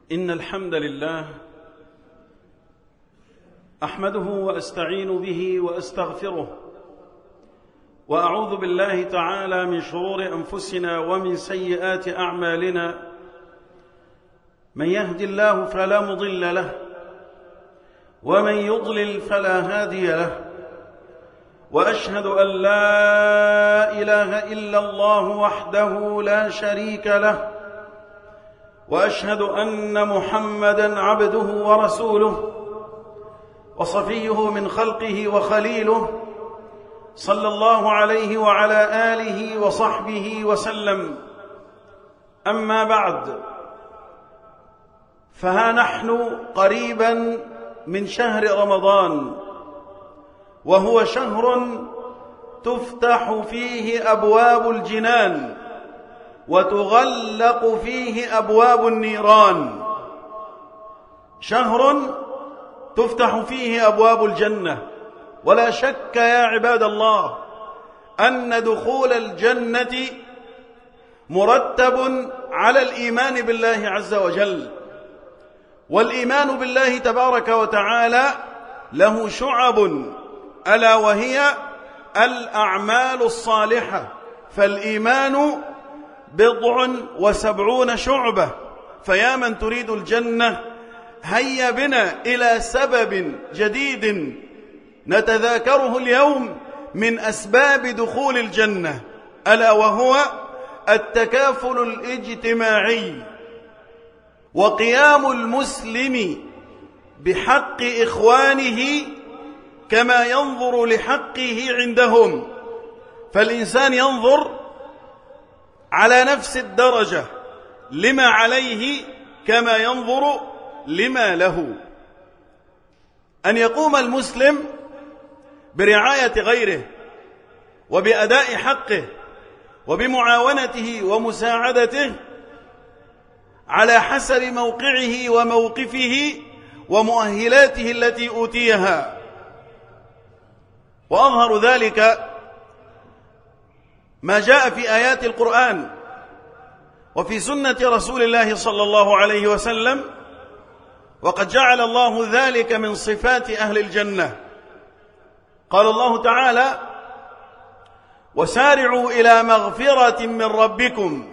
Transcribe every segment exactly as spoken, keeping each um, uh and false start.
إن الحمد لله أحمده وأستعين به وأستغفره، وأعوذ بالله تعالى من شرور أنفسنا ومن سيئات أعمالنا. من يهد الله فلا مضل له، ومن يضلل فلا هادي له، وأشهد أن لا إله إلا الله وحده لا شريك له، وأشهد أن محمدًا عبده ورسوله وصفيه من خلقه وخليله، صلى الله عليه وعلى آله وصحبه وسلم. أما بعد، فها نحن قريبا من شهر رمضان، وهو شهر تفتح فيه أبواب الجنان وتغلق فيه أبواب النيران، شهر تفتح فيه أبواب الجنة. ولا شك يا عباد الله أن دخول الجنة مرتب على الإيمان بالله عز وجل، والإيمان بالله تبارك وتعالى له شعب، ألا وهي الأعمال الصالحة. فالإيمان بضع وسبعون شعبة، فيا من تريد الجنة هيا بنا إلى سبب جديد نتذاكره اليوم من أسباب دخول الجنة، ألا وهو التكافل الاجتماعي، وقيام المسلم بحق إخوانه كما ينظر لحقه عندهم. فالإنسان ينظر على نفس الدرجة لما عليه كما ينظر لما له. أن يقوم المسلم برعاية غيره وبأداء حقه وبمعاونته ومساعدته على حسب موقعه وموقفه ومؤهلاته التي أوتيها. وأظهر ذلك ما جاء في آيات القرآن وفي سنة رسول الله صلى الله عليه وسلم، وقد جعل الله ذلك من صفات أهل الجنة. قال الله تعالى: وسارعوا إلى مغفرة من ربكم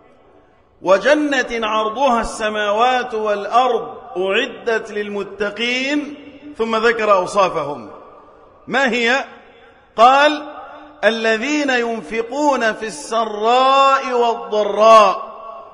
وجنة عرضها السماوات والأرض أعدت للمتقين، ثم ذكر أوصافهم. ما هي؟ قال: الذين ينفقون في السراء والضراء.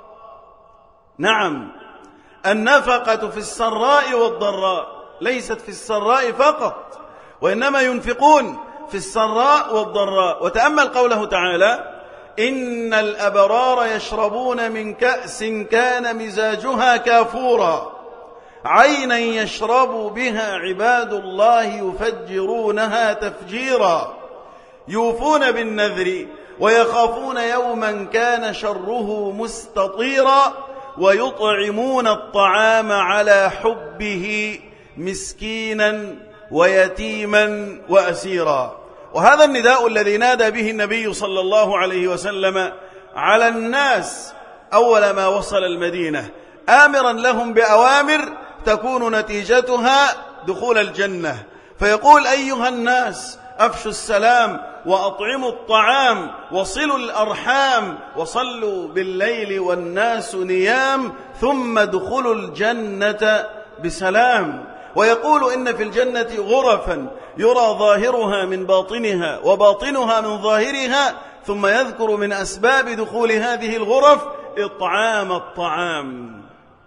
نعم، النفقة في السراء والضراء، ليست في السراء فقط، وإنما ينفقون في السراء والضراء. وتأمل قوله تعالى: إن الأبرار يشربون من كأس كان مزاجها كافورا عينا يشرب بها عباد الله يفجرونها تفجيرا يوفون بالنذر ويخافون يوما كان شره مستطيرا ويطعمون الطعام على حبه مسكينا ويتيما وأسيرا. وهذا النداء الذي نادى به النبي صلى الله عليه وسلم على الناس أول ما وصل المدينة، آمرا لهم بأوامر تكون نتيجتها دخول الجنة، فيقول: أيها الناس أفشوا السلام وأطعموا الطعام وصلوا الأرحام وصلوا بالليل والناس نيام ثم ادخلوا الجنة بسلام. ويقول: إن في الجنة غرفا يرى ظاهرها من باطنها وباطنها من ظاهرها، ثم يذكر من أسباب دخول هذه الغرف إطعام الطعام.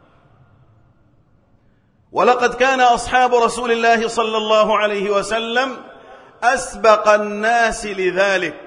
ولقد كان أصحاب رسول الله صلى الله عليه وسلم أسبق الناس لذلك.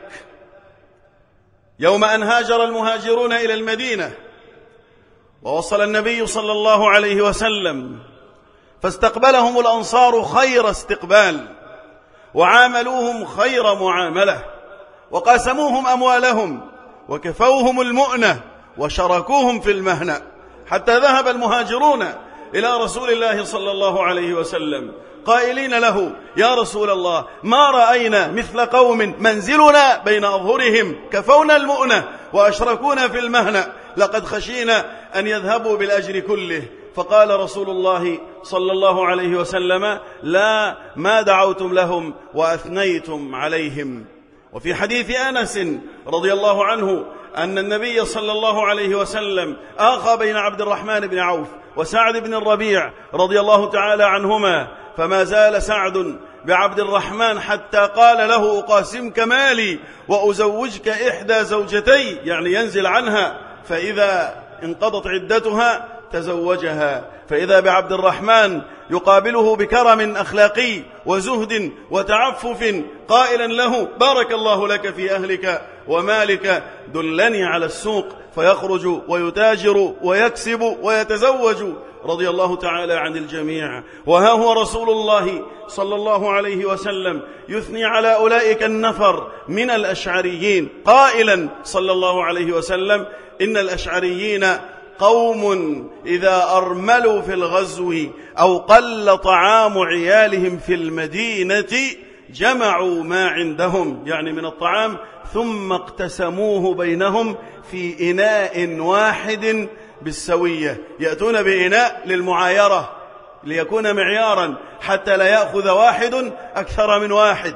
يوم أن هاجر المهاجرون إلى المدينة ووصل النبي صلى الله عليه وسلم، فاستقبلهم الأنصار خير استقبال، وعاملوهم خير معاملة، وقاسموهم أموالهم وكفوهم المؤنة وشركوهم في المهنة، حتى ذهب المهاجرون إلى رسول الله صلى الله عليه وسلم قائلين له: يا رسول الله، ما رأينا مثل قوم منزلنا بين أظهرهم كفونا المؤنة وأشركونا في المهنة، لقد خشينا أن يذهبوا بالأجر كله. فقال رسول الله صلى الله عليه وسلم: لا، ما دعوتم لهم وأثنيتم عليهم. وفي حديث أنس رضي الله عنه أن النبي صلى الله عليه وسلم آخى بين عبد الرحمن بن عوف وسعد بن الربيع رضي الله تعالى عنهما، فما زال سعد بعبد الرحمن حتى قال له: أقاسمك مالي وأزوجك إحدى زوجتي، يعني ينزل عنها، فإذا انقضت عدتها تزوجها. فإذا بعبد الرحمن يقابله بكرم أخلاقي وزهد وتعفف قائلا له: بارك الله لك في أهلك ومالك، دلني على السوق، فيخرج ويتاجر ويكسب ويتزوج، رضي الله تعالى عن الجميع. وها هو رسول الله صلى الله عليه وسلم يثني على أولئك النفر من الأشعريين قائلا صلى الله عليه وسلم: إن الأشعريين قوم إذا أرملوا في الغزو أو قل طعام عيالهم في المدينة جمعوا ما عندهم، يعني من الطعام، ثم اقتسموه بينهم في إناء واحد بالسوية. يأتون بإناء للمعايرة ليكون معيارا حتى لا يأخذ واحد أكثر من واحد.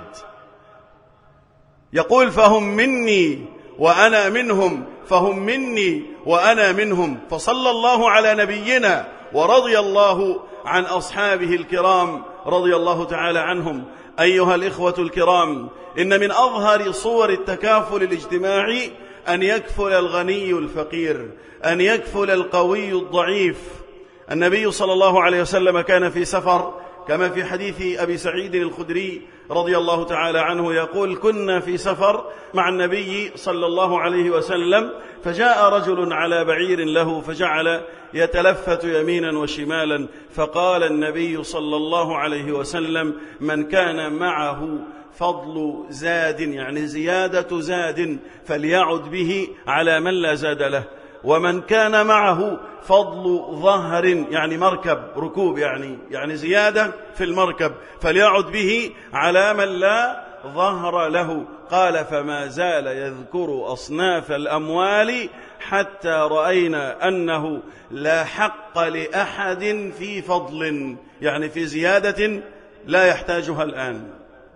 يقول: فهم مني وأنا منهم، فهم مني وأنا منهم. فصلى الله على نبينا ورضي الله عن أصحابه الكرام رضي الله تعالى عنهم. أيها الإخوة الكرام، إن من أظهر صور التكافل الاجتماعي أن يكفل الغني الفقير، أن يكفل القوي الضعيف. النبي صلى الله عليه وسلم كان في سفر، كما في حديث أبي سعيد الخدري رضي الله تعالى عنه يقول: كنا في سفر مع النبي صلى الله عليه وسلم، فجاء رجل على بعير له فجعل يتلفت يمينا وشمالا، فقال النبي صلى الله عليه وسلم: من كان معه فضل زاد، يعني زيادة زاد، فليعد به على من لا زاد له، ومن كان معه فضل ظهر، يعني مركب، ركوب، يعني يعني زيادة في المركب، فليعد به على من لا ظهر له. قال: فما زال يذكر أصناف الأموال حتى رأينا أنه لا حق لأحد في فضل، يعني في زيادة لا يحتاجها الآن.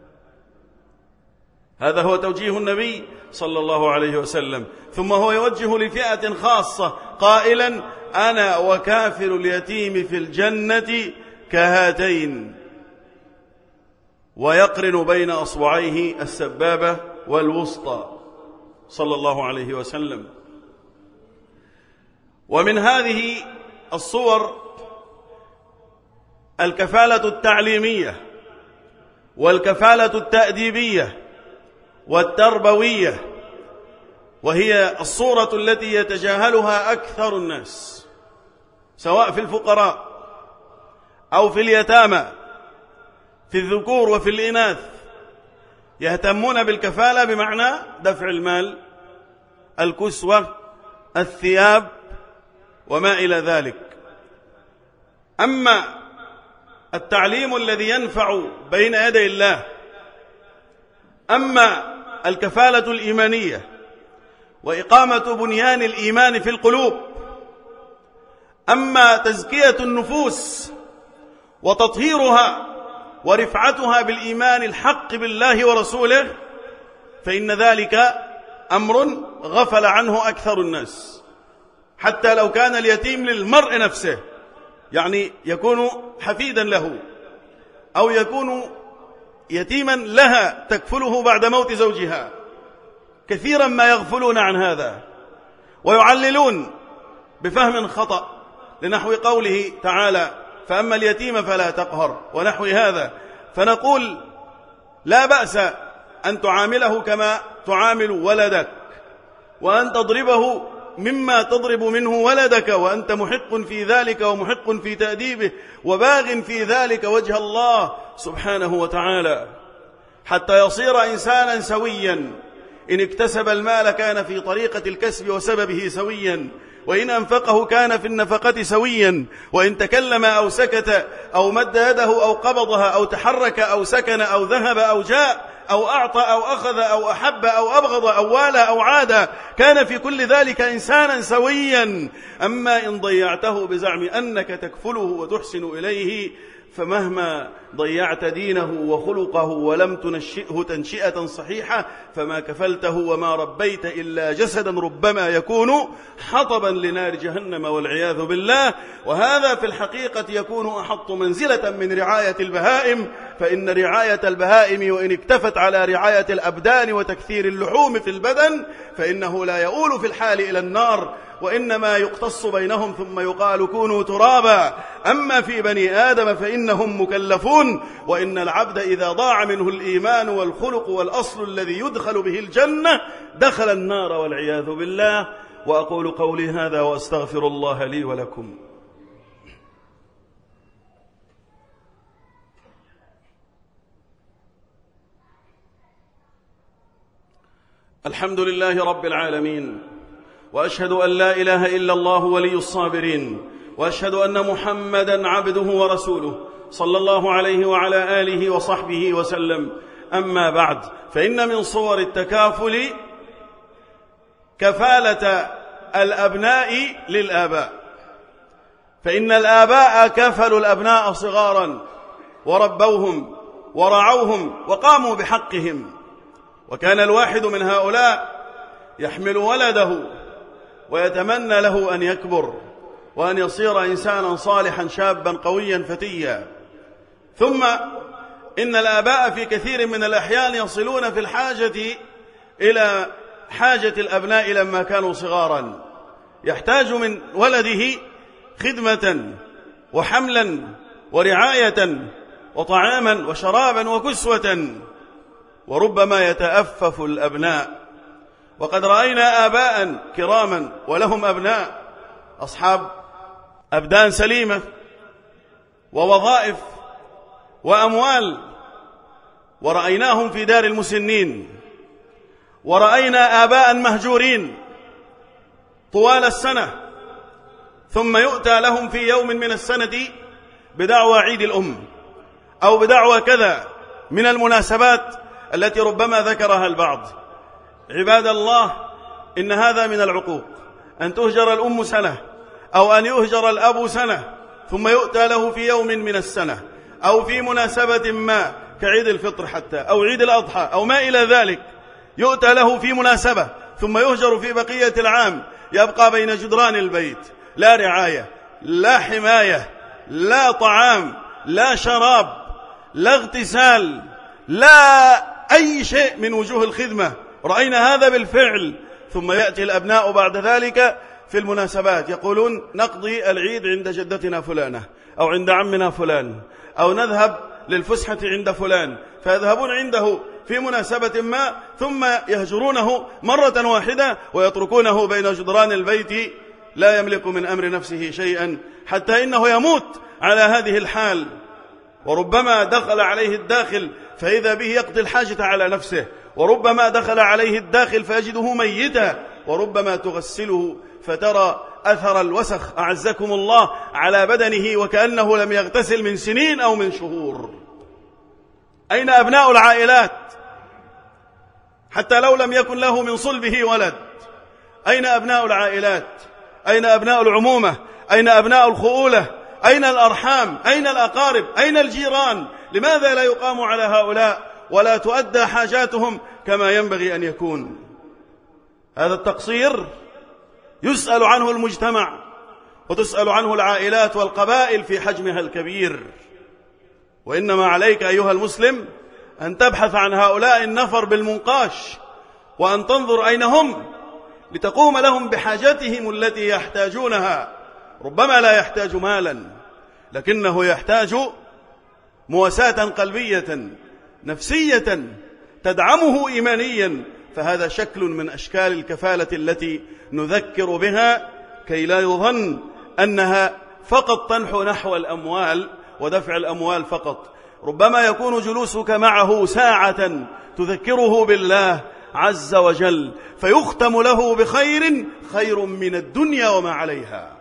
هذا هو توجيه النبي صلى الله عليه وسلم. ثم هو يوجه لفئة خاصة قائلا: أنا وكافل اليتيم في الجنة كهاتين، ويقرن بين أصبعيه السبابة والوسطى صلى الله عليه وسلم. ومن هذه الصور الكفالة التعليمية والكفالة التأديبية والتربوية، وهي الصورة التي يتجاهلها أكثر الناس، سواء في الفقراء أو في اليتامى، في الذكور وفي الإناث. يهتمون بالكفالة بمعنى دفع المال، الكسوة، الثياب، وما إلى ذلك. أما التعليم الذي ينفع بين يدي الله، أما الكفالة الإيمانية وإقامة بنيان الإيمان في القلوب، أما تزكية النفوس وتطهيرها ورفعتها بالإيمان الحق بالله ورسوله، فإن ذلك أمر غفل عنه أكثر الناس. حتى لو كان اليتيم للمرء نفسه، يعني يكون حفيدا له أو يكون يتيما لها تكفله بعد موت زوجها، كثيرا ما يغفلون عن هذا ويعللون بفهم خطأ لنحو قوله تعالى: فأما اليتيم فلا تقهر، ونحو هذا. فنقول: لا بأس أن تعامله كما تعامل ولدك، وأن تضربه مما تضرب منه ولدك، وأنت محق في ذلك ومحق في تأديبه وباغ في ذلك وجه الله سبحانه وتعالى، حتى يصير إنسانا سويا. إن اكتسب المال كان في طريقة الكسب وسببه سويا، وإن أنفقه كان في النفقة سويا، وإن تكلم أو سكت أو مد يده أو قبضها أو تحرك أو سكن أو ذهب أو جاء أو أعطى أو أخذ أو أحب أو أبغض أو والى أو عاد، كان في كل ذلك إنسانا سويا. أما إن ضيعته بزعم أنك تكفله وتحسن إليه، فمهما ضيعت دينه وخلقه ولم تنشئه تنشئة صحيحة فما كفلته وما ربيت إلا جسدا ربما يكون حطبا لنار جهنم والعياذ بالله. وهذا في الحقيقة يكون أحط منزلة من رعاية البهائم، فإن رعاية البهائم وإن اكتفت على رعاية الأبدان وتكثير اللحوم في البدن فإنه لا يؤول في الحال إلى النار، وإنما يقتص بينهم ثم يقال كونوا ترابا. أما في بني آدم فإنهم مكلفون، وإن العبد إذا ضاع منه الإيمان والخلق والأصل الذي يدخل به الجنة دخل النار والعياذ بالله. وأقول قولي هذا وأستغفر الله لي ولكم. الحمد لله رب العالمين، وأشهد أن لا إله إلا الله ولي الصابرين، وأشهد أن محمدًا عبده ورسوله صلى الله عليه وعلى آله وصحبه وسلم. أما بعد، فإن من صور التكافل كفالة الأبناء للآباء، فإن الآباء كفلوا الأبناء صغارا وربوهم ورعوهم وقاموا بحقهم. وكان الواحد من هؤلاء يحمل ولده ويتمنى له أن يكبر وأن يصير إنسانا صالحا شابا قويا فتيا. ثم إن الآباء في كثير من الأحيان يصلون في الحاجة إلى حاجة الأبناء لما كانوا صغارا، يحتاج من ولده خدمة وحملا ورعاية وطعاما وشرابا وكسوة، وربما يتأفف الأبناء. وقد رأينا آباء كراما ولهم أبناء أصحاب أبدان سليمة ووظائف وأموال، ورأيناهم في دار المسنين، ورأينا آباء مهجورين طوال السنة، ثم يؤتى لهم في يوم من السنة بدعوى عيد الأم أو بدعوى كذا من المناسبات التي ربما ذكرها البعض. عباد الله، إن هذا من العقوق، أن تهجر الأم سنة أو أن يهجر الأب سنة ثم يؤتى له في يوم من السنة أو في مناسبة ما كعيد الفطر حتى أو عيد الأضحى أو ما إلى ذلك، يؤتى له في مناسبة ثم يهجر في بقية العام، يبقى بين جدران البيت، لا رعاية، لا حماية، لا طعام، لا شراب، لا اغتسال، لا أي شيء من وجوه الخدمة. رأينا هذا بالفعل. ثم يأتي الأبناء بعد ذلك في المناسبات يقولون نقضي العيد عند جدتنا فلانة أو عند عمنا فلان، أو نذهب للفسحة عند فلان، فيذهبون عنده في مناسبة ما ثم يهجرونه مرة واحدة ويتركونه بين جدران البيت لا يملك من أمر نفسه شيئا، حتى إنه يموت على هذه الحال. وربما دخل عليه الداخل فإذا به يقضي الحاجة على نفسه، وربما دخل عليه الداخل فيجده ميتا، وربما تغسله فترى أثر الوسخ أعزكم الله على بدنه وكأنه لم يغتسل من سنين أو من شهور. أين أبناء العائلات حتى لو لم يكن له من صلبه ولد؟ أين أبناء العائلات؟ أين أبناء العمومة؟ أين أبناء الخؤولة؟ أين الأرحام؟ أين الأقارب؟ أين الجيران؟ لماذا لا يقام على هؤلاء ولا تؤدى حاجاتهم كما ينبغي أن يكون؟ هذا التقصير يسأل عنه المجتمع وتسأل عنه العائلات والقبائل في حجمها الكبير. وإنما عليك أيها المسلم أن تبحث عن هؤلاء النفر بالمنقاش، وأن تنظر أين هم لتقوم لهم بحاجتهم التي يحتاجونها. ربما لا يحتاج مالا، لكنه يحتاج مواساة قلبية نفسية تدعمه إيمانيا، فهذا شكل من أشكال الكفالة التي نذكر بها كي لا يظن أنها فقط تنحو نحو الأموال ودفع الأموال فقط. ربما يكون جلوسك معه ساعة تذكره بالله عز وجل فيختم له بخير خير من الدنيا وما عليها.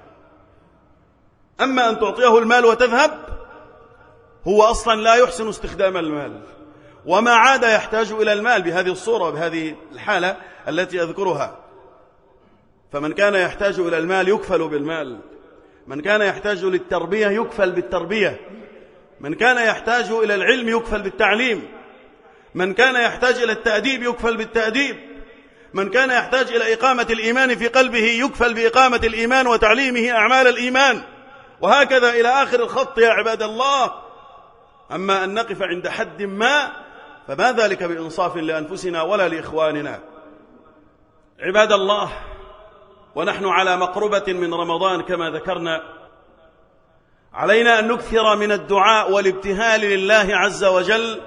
أما أن تعطيه المال وتذهب، هو أصلا لا يحسن استخدام المال وما عاد يحتاج إلى المال بهذه الصورة وبهذه الحالة التي أذكرها. فمن كان يحتاج إلى المال يكفل بالمال، من كان يحتاج للتربية يكفل بالتربية، من كان يحتاج إلى العلم يكفل بالتعليم، من كان يحتاج إلى التأديب يكفل بالتأديب، من كان يحتاج إلى إقامة الإيمان في قلبه يكفل بإقامة الإيمان وتعليمه أعمال الإيمان، وهكذا إلى آخر الخط يا عباد الله. أما أن نقف عند حد ما فما ذلك بإنصاف لأنفسنا ولا لإخواننا. عباد الله، ونحن على مقربة من رمضان كما ذكرنا، علينا أن نكثر من الدعاء والابتهال لله عز وجل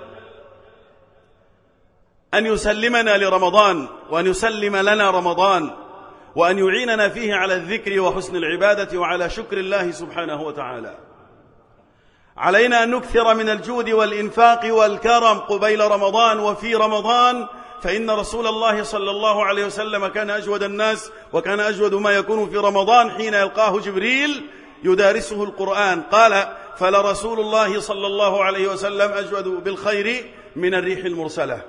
أن يسلمنا لرمضان، وأن يسلم لنا رمضان، وأن يعيننا فيه على الذكر وحسن العبادة وعلى شكر الله سبحانه وتعالى. علينا أن نكثر من الجود والإنفاق والكرم قبيل رمضان وفي رمضان، فإن رسول الله صلى الله عليه وسلم كان أجود الناس، وكان أجود ما يكون في رمضان حين يلقاه جبريل يدارسه القرآن. قال: فلرسول الله صلى الله عليه وسلم أجود بالخير من الريح المرسلة.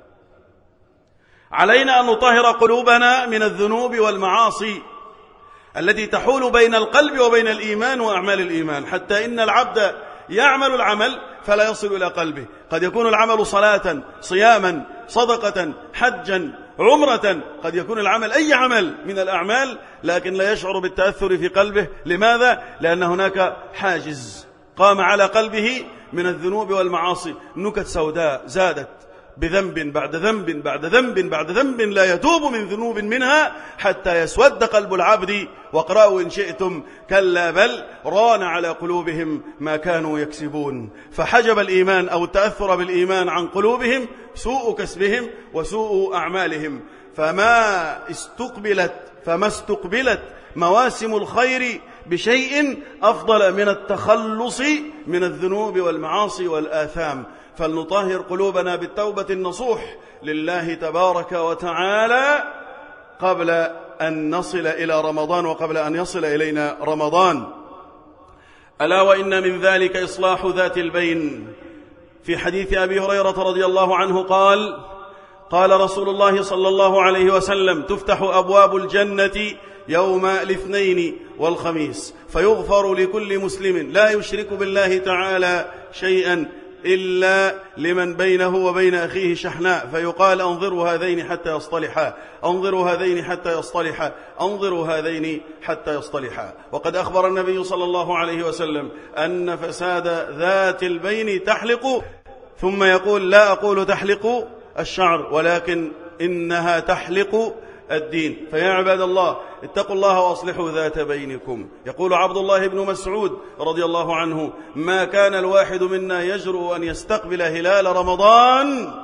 علينا أن نطهر قلوبنا من الذنوب والمعاصي التي تحول بين القلب وبين الإيمان وأعمال الإيمان، حتى إن العبد يعمل العمل فلا يصل إلى قلبه. قد يكون العمل صلاة، صياما، صدقة، حجا، عمرة، قد يكون العمل أي عمل من الأعمال، لكن لا يشعر بالتأثر في قلبه. لماذا؟ لأن هناك حاجز قام على قلبه من الذنوب والمعاصي، نكت سوداء زادت بذنب بعد ذنب بعد ذنب بعد ذنب، لا يتوب من ذنوب منها حتى يسود قلب العبد. واقرأوا إن شئتم: كلا بل ران على قلوبهم ما كانوا يكسبون. فحجب الإيمان أو التأثر بالإيمان عن قلوبهم سوء كسبهم وسوء أعمالهم. فما استقبلت فما استقبلت مواسم الخير بشيء أفضل من التخلص من الذنوب والمعاصي والآثام. فلنطهر قلوبنا بالتوبة النصوح لله تبارك وتعالى قبل أن نصل إلى رمضان وقبل أن يصل إلينا رمضان. ألا وإن من ذلك إصلاح ذات البين. في حديث أبي هريرة رضي الله عنه قال: قال رسول الله صلى الله عليه وسلم: تفتح أبواب الجنة يوم الاثنين والخميس، فيغفر لكل مسلم لا يشرك بالله تعالى شيئا إلا لمن بينه وبين أخيه شحناء، فيقال: أنظروا هذين حتى يصطلحا، أنظروا هذين حتى يصطلحا، أنظروا هذين حتى يصطلحا. وقد أخبر النبي صلى الله عليه وسلم أن فساد ذات البين تحلق، ثم يقول: لا أقول تحلق الشعر ولكن إنها تحلق الدين. فيا عباد الله، اتقوا الله وأصلحوا ذات بينكم. يقول عبد الله بن مسعود رضي الله عنه: ما كان الواحد منا يجرؤ أن يستقبل هلال رمضان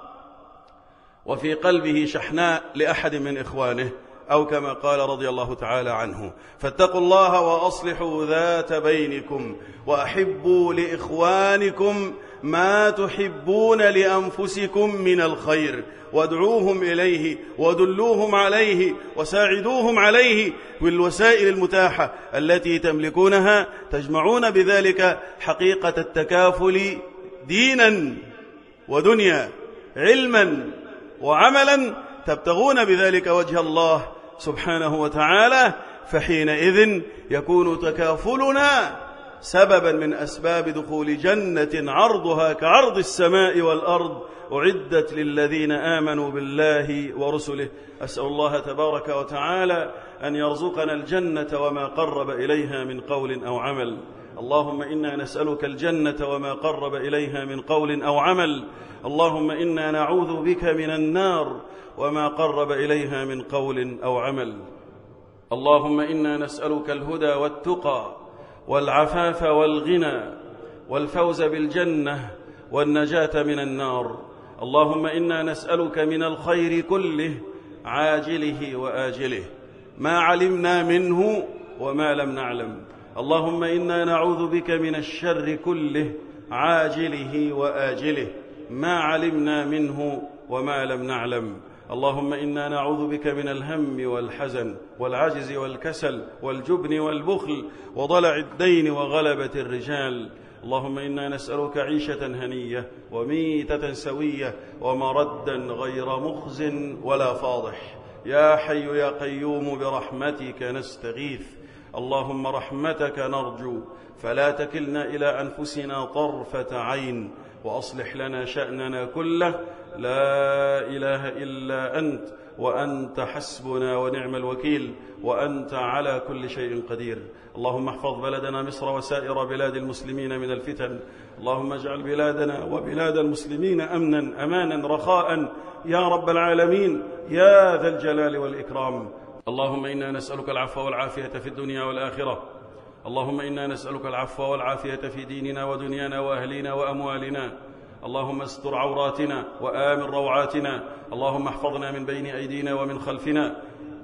وفي قلبه شحناء لأحد من إخوانه، أو كما قال رضي الله تعالى عنه. فاتقوا الله وأصلحوا ذات بينكم، وأحبوا لإخوانكم ما تحبون لأنفسكم من الخير، وادعوهم إليه ودلوهم عليه وساعدوهم عليه بالوسائل المتاحة التي تملكونها، تجمعون بذلك حقيقة التكافل دينا ودنيا، علما وعملا، تبتغون بذلك وجه الله سبحانه وتعالى. فحينئذ يكون تكافلنا سببا من أسباب دخول جنة عرضها كعرض السماء والأرض، أعدت للذين آمنوا بالله ورسله. أسأل الله تبارك وتعالى أن يرزقنا الجنة وما قرب إليها من قول أو عمل. اللهم إنا نسألك الجنة وما قرب إليها من قول أو عمل. اللهم إنا نعوذ بك من النار وما قرب إليها من قول أو عمل. اللهم إنا نسألك الهدى والتقى والعفاف والغنى والفوز بالجنة والنجاة من النار. اللهم إنا نسألك من الخير كله عاجله وآجله، ما علمنا منه وما لم نعلم. اللهم إنا نعوذ بك من الشر كله عاجله وآجله، ما علمنا منه وما لم نعلم. اللهم إنا نعوذ بك من الهم والحزن والعجز والكسل والجبن والبخل وضلع الدين وغلبة الرجال. اللهم إنا نسألك عيشة هنية وميتة سوية ومردا غير مخز ولا فاضح. يا حي يا قيوم برحمتك نستغيث. اللهم رحمتك نرجو فلا تكلنا إلى أنفسنا طرفة عين، وأصلح لنا شأننا كله. لا إله إلا أنت، وأنت حسبنا ونعم الوكيل، وأنت على كل شيء قدير. اللهم احفظ بلدنا مصر وسائر بلاد المسلمين من الفتن. اللهم اجعل بلادنا وبلاد المسلمين أمنا أمانا رخاء يا رب العالمين يا ذا الجلال والإكرام. اللهم إنا نسألك العفو والعافية في الدنيا والآخرة. اللهم إنا نسألك العفو والعافية في ديننا ودنيانا وأهلنا وأموالنا. اللهم استر عوراتنا وآمن روعاتنا. اللهم احفظنا من بين أيدينا ومن خلفنا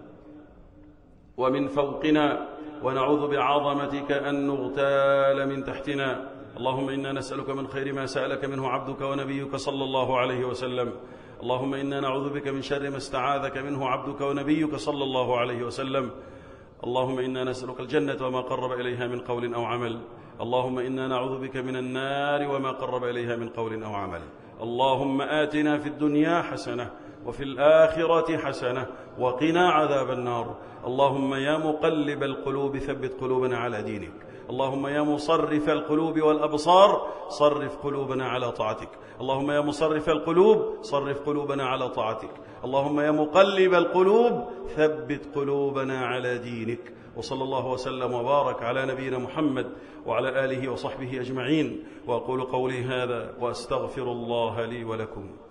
ومن فوقنا، ونعوذ بعظمتك أن نغتال من تحتنا. اللهم إنا نسألك من خير ما سألك منه عبدك ونبيك صلى الله عليه وسلم. اللهم إنا نعوذ بك من شر ما استعاذك منه عبدك ونبيك صلى الله عليه وسلم. اللهم إنا نسألك الجنة وما قرب إليها من قول أو عمل. اللهم إنا نعوذ بك من النار وما قرب إليها من قول أو عمل. اللهم آتنا في الدنيا حسنة وفي الآخرة حسنة وقنا عذاب النار. اللهم يا مقلب القلوب ثبت قلوبنا على دينك. اللهم يا مصرف القلوب والأبصار صرف قلوبنا على طاعتك. اللهم يا مصرف القلوب صرف قلوبنا على طاعتك. اللهم يا مقلب القلوب ثبت قلوبنا على دينك. وصلى الله وسلم وبارك على نبينا محمد وعلى آله وصحبه أجمعين. وأقول قولي هذا وأستغفر الله لي ولكم.